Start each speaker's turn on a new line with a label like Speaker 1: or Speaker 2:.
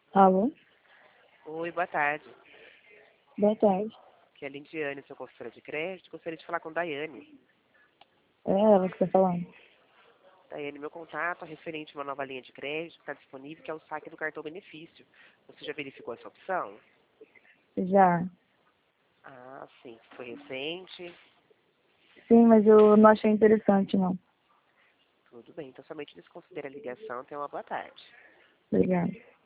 Speaker 1: Alô?
Speaker 2: Oi, boa tarde.
Speaker 1: Boa tarde.
Speaker 2: Aqui é a Lindiane, sua consultora de crédito. Gostaria de falar com Daiane.
Speaker 1: É ela que tá falando.
Speaker 2: Daiane, meu contato é referente a uma nova linha de crédito que está disponível, que é o saque do cartão benefício. Você já verificou essa opção?
Speaker 1: Já.
Speaker 2: Ah, sim. Foi recente.
Speaker 1: Sim, mas eu não achei interessante, não.
Speaker 2: Tudo bem. Então, somente desconsidere a ligação. Tenha uma boa tarde.
Speaker 1: Obrigada.